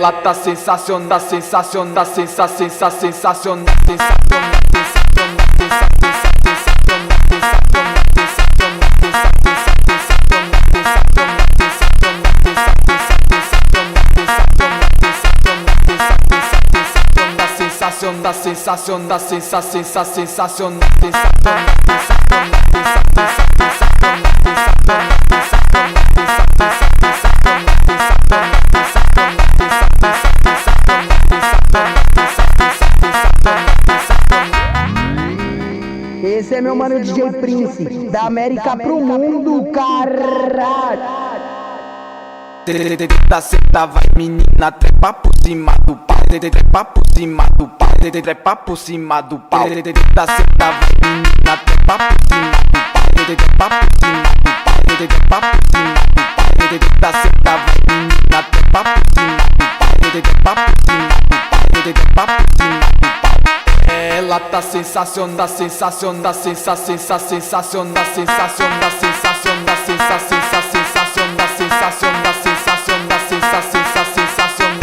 Ela tá sensacional, da sensação, da sensação, sensação, da sensação, da sensação, sensação, Esse é meu mano DJ Prince, da América pro mundo, caralho. Senta vai menina, trepa por cima do pau, trepa por cima do pau, trepa por cima do pau. Senta vai menina, trepa por cima do pau, trepa por cima do pau, trepa por cima do pau. Senta vai menina, trepa por cima do pau, trepa por cima do pau, trepa por cima do pau. Ela tá sensação, da sensação, da sensação, sensação, da sensação, da sensação, da sensação, sensação, da sensação, da sensação, da sensação, sensação,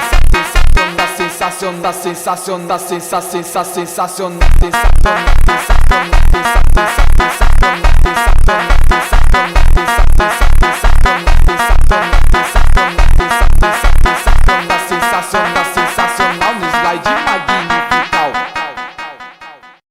da sensação, da sensação, da sensação, sensação, da sensação.